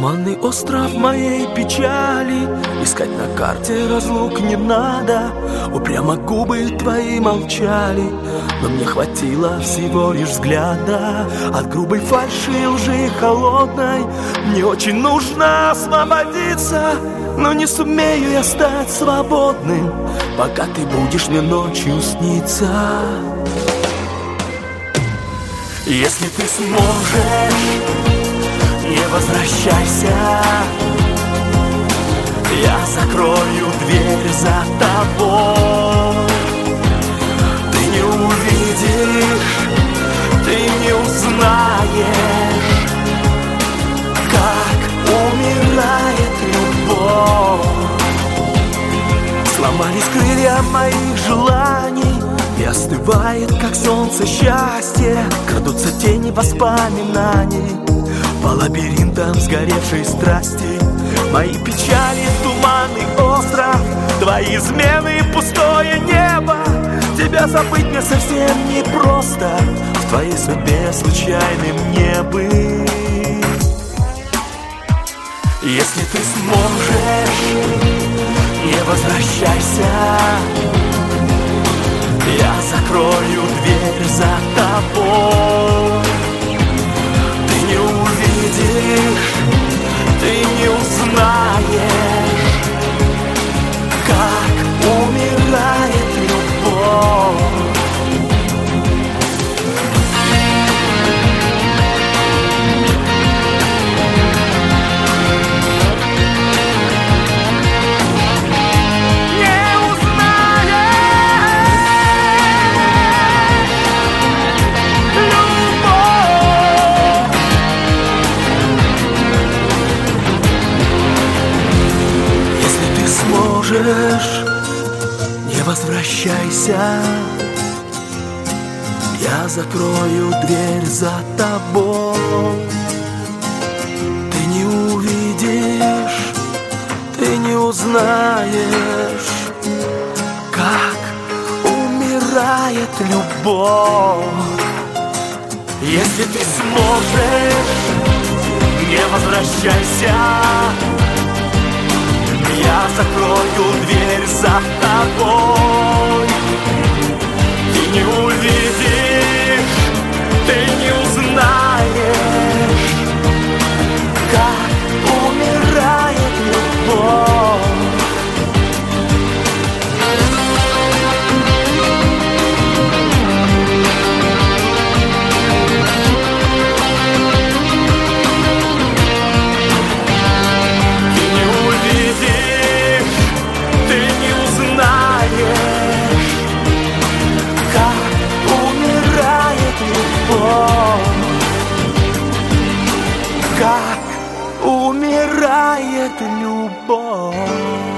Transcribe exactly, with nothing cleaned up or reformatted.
Туманный остров моей печали, искать на карте разлук не надо. Упрямо губы твои молчали, но мне хватило всего лишь взгляда. От грубой фальши лжи холодной мне очень нужно освободиться, но не сумею я стать свободным, пока ты будешь мне ночью сниться. Если ты сможешь, не возвращайся, я закрою дверь за тобой. Ты не увидишь, ты не узнаешь, как умирает любовь. Сломались крылья моих желаний, и остывает, как солнце, счастье. Крадутся тени воспоминаний по лабиринтам сгоревшей страсти. Мои печали — туманный остров, твои измены — пустое небо. Тебя забыть мне совсем непросто, в твоей судьбе случайным не быть. Если ты сможешь, не возвращайся, я закрою дверь за тобой. Ты не увидишь, ты не узнаешь, как умирает любовь. Не возвращайся, я закрою дверь за тобой. Ты не увидишь, ты не узнаешь, как умирает любовь. Если ты сможешь, не возвращайся, я закрою дверь за тобой. Ты не увидишь, ты не узнаешь, как умирает любовь. Как умирает любовь.